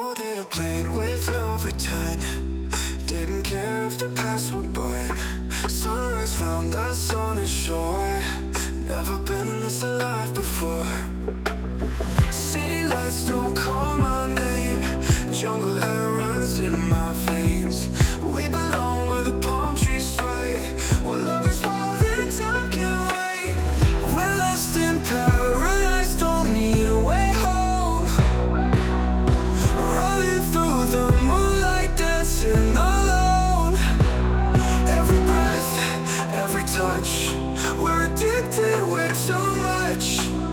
boarded a plane with no pretend. Didn't care if the past would burn. Sunrise found us on the shore. Never been this alive before. City lights don't call my name. Jungle air runs in my veins. We belong where the palm trees sway. Where love is wild and time can wait. We're lost in paradise, don't need a way home. Running through the moonlight, dancing alone. Every breath, every touch, we're addicted, we're too much.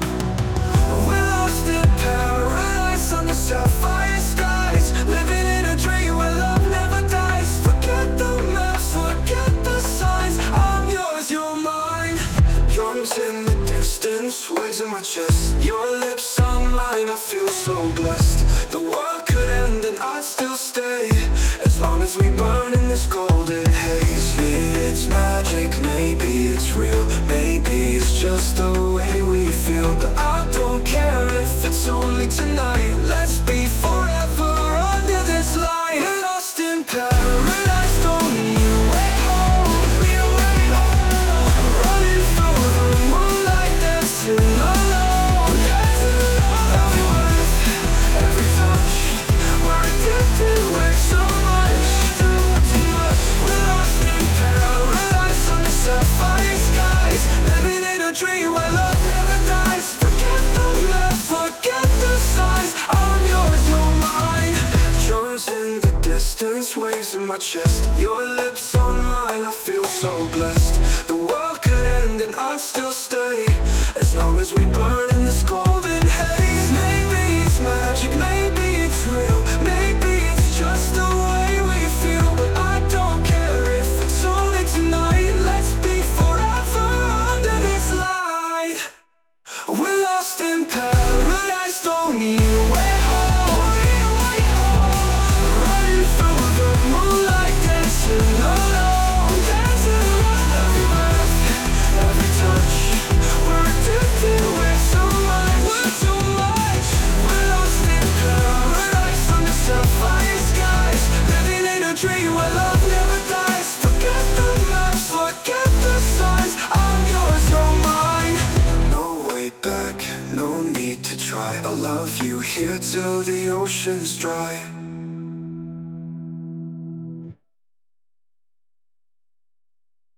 We're lost in paradise on the sapphire skies. Living in a dream where love never dies. Forget the maps, forget the signs. I'm yours, you're mine. Drums in the distance, waves in my chest. Your lips on mine, I feel so blessed. The world could end and I'd still stay, as long as we burn in this golden haze. It's magic, maybe it's real, maybe it's just the way we feel. But I don't care if it's only tonight. Let's be forever under this light. We're lost in paradise, don't need a way home. Need a way home. Running through the moonlight, dancing alone. Every breath, every touch, we're addicted, we're so much. Too much. We're lost in paradise on the sapphire skies. Living in a dream where love never dies. Forget the map, forget the signs. I'm yours, you're mine. Drums in the distance, waves in my chest. Your lips on mine, I feel so blessed. The world could end and I'd still stay, as long as we burn in this golden haze. Maybe it's magic, maybe it's real, maybe it's just the way we feel. But I don't care if it's only tonight. Let's be forever under this light. We're lost in paradise, don't need a way home. Running through the moonlight, dancing alone. Every breath, every touch, we're addicted, we're so much. We're too much. We're lost in paradise on the sapphire skies. Living in a dream where love never dies. Forget the maps, forget the signs. I'm yours, you're mine. No way back, no need to try. I'll love you here till the ocean's dry.